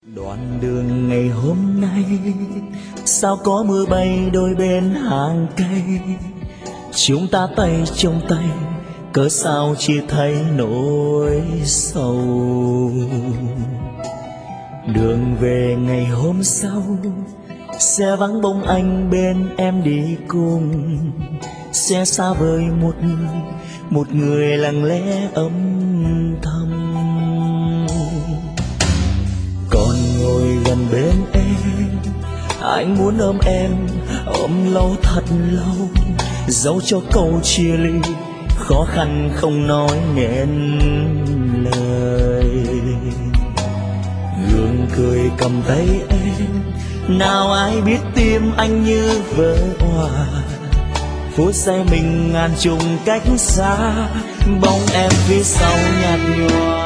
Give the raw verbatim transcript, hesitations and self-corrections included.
Đoạn đường ngày hôm nay sao có mưa bay đôi bên hàng cây, chúng ta tay trong tay cớ sao chia thấy nỗi sầu. Đường về ngày hôm sau sẽ vắng bóng anh bên em đi cùng, sẽ xa vời một người, một người lặng lẽ âm thầm. Còn ngồi gần bên em, anh muốn ôm em, ôm lâu thật lâu, dẫu cho câu chia ly khó khăn không nói nên lời. Gương cười cầm tay em, nào ai biết tim anh như vỡ òa. Phút giây mình ngàn trùng cách xa, bóng em phía sau nhạt nhòa.